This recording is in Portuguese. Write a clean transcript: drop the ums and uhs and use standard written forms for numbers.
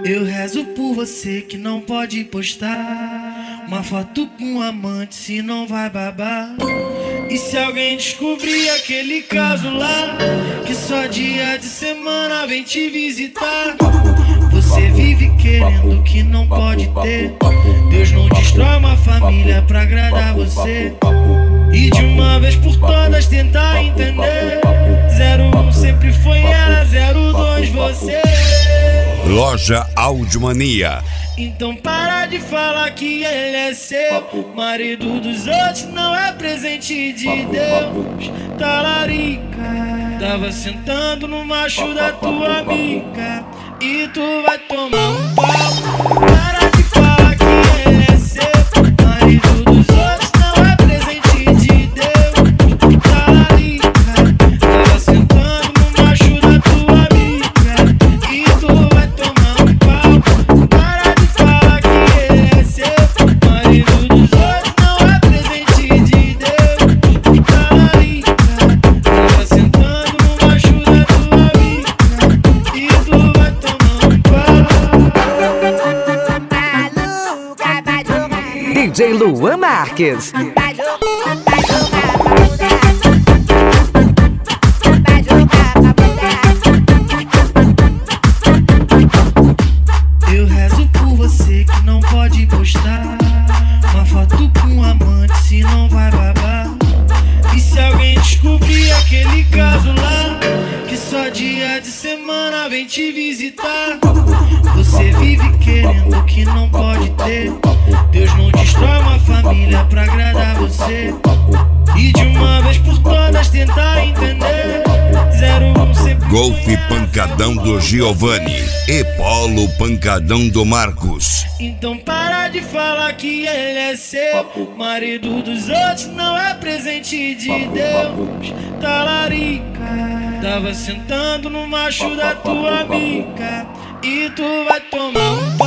Eu rezo por você que não pode postar uma foto com um amante, se não vai babar. E se alguém descobrir aquele caso lá, que só dia de semana vem te visitar. Você vive querendo o que não pode ter. Deus não destrói uma família pra agradar você. E de uma vez por todas tentar entender. 01 sempre foi ela, 02 você. Loja Audiomania. Então para de falar que ele é seu. Marido dos outros não é presente de Deus. Talarica, tava sentando no macho da tua amiga e tu vai tomar um pau. Para de falar que ele é seu. Marido dos outros não é presente de Deus. Talarica, tava sentando no macho da tua amiga e tu vai tomar um pau. Para de falar que ele é seu. Marido dos outros não é presente de Deus. Talarica, tava sentando no macho da tua amiga e tu vai tomar um pau. DJ Luan Marques. Eu rezo por você que não pode postar uma foto com um amante, se não vai babar. E se alguém descobrir aquele caso lá, que só dia de semana vem te visitar. Você vive querendo o que não pode ter. Deus não destrói uma família pra agradar você. E de uma vez por todas tentar entender. 01 sempre Golfe Pancadão do Giovanni e Polo Pancadão do Marcos. Então para de falar que ele é seu. Marido dos outros não é presente de Deus. Talarica, tava sentando no macho da tua amiga e tu vai tomar um pau.